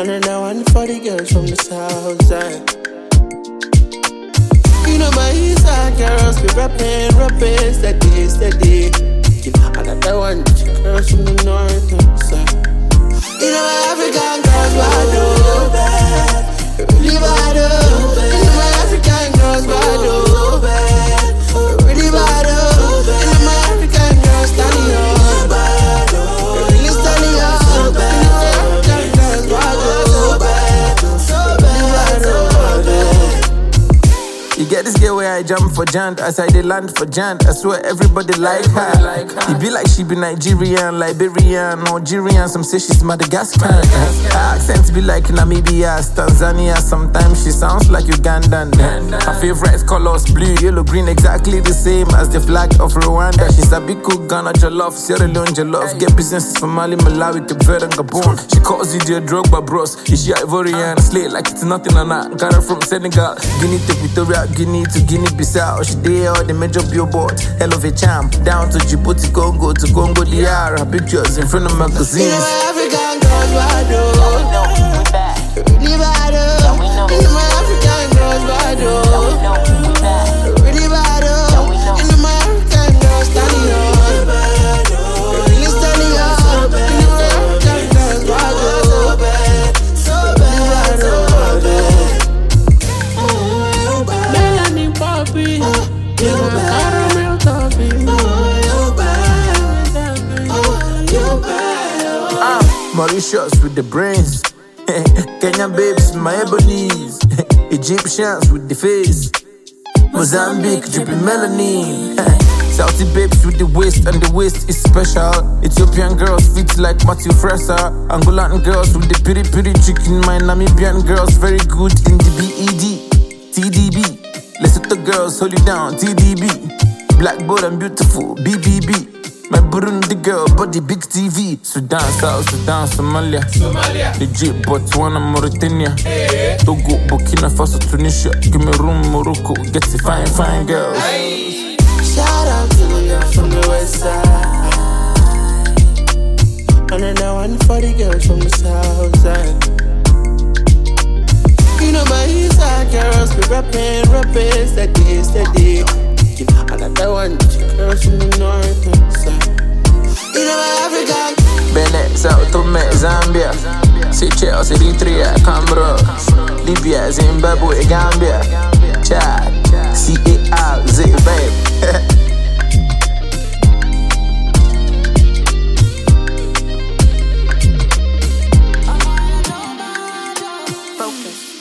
Another one for the girls from the south side. You know my east side girls be rapping, steady, steady. Another one to the girls from the north side. You know my African girls bad, oh bad, really bad, oh. You know my African girls bad, oh bad, really bad, oh. You know my African girls standing up, bad, oh, really standing up, bad. You know my African girls bad, oh bad, really bad, oh bad. You get this girl where I jump for jant, as I dey land for jant. I swear everybody like her. It be like she be Nigerian, Liberian, Algerian. Some say she's Madagascar. Her accent be like Namibia, Tanzania. Sometimes she sounds like Ugandan. Her favorite colors blue, yellow, green, exactly the same as the flag of Rwanda. She's a big cook, Ghana jollof, Sierra Leone jollof. Get businesses from Mali, Malawi, Cape Verde, and Gabon. She calls DJ Drogba bros. Is she Ivorian? Slay like it's nothing or not. Got her from Senegal, Guinea to Victoria, Guinea to Guinea-Bissau. She did all the major billboards. Hell of a champ. Down to Djibouti, Congo to Congo DR. Her pictures in front of magazines. You know my African girls bad, oh. Really bad, oh. You know my African girls bad, oh. Really bad, oh. You know my African girls standing up, bad, oh. Really standing up. You know my African girls bad, oh. So bad, oh bad. Melanin poppy, you know my caramel toffee. Mauritius with the brains. Kenyan babes, my ebonies. Egyptians with the face. Mozambique dripping melanin. Saudi babes with the waist, and the waist is special. Ethiopian girls fit like Matthew Fresser. Angolan girls with the piri piri chicken. My Namibian girls very good in the BED. TDB. Lesotho girls hold it down. TDB. Black, bold and beautiful. BBB. My Burundi girl, body big TV. Sudan, South Sudan, Somalia. Egypt, Botswana, Mauritania. Togo, Burkina Faso, Tunisia. Cameroon, Morocco. Get the fine, fine girls. Shout out to the girls from the west side. Another one for the girls from the south side. You know my east side girls be rapping, steady, steady. Another one to the girls from the north side. You know my African Benin, Sao Tome, Zambia. Seychelles, Eritrea, Comoros. Libya, Zimbabwe, Gambia. Chad, CARZ, babe. Focus.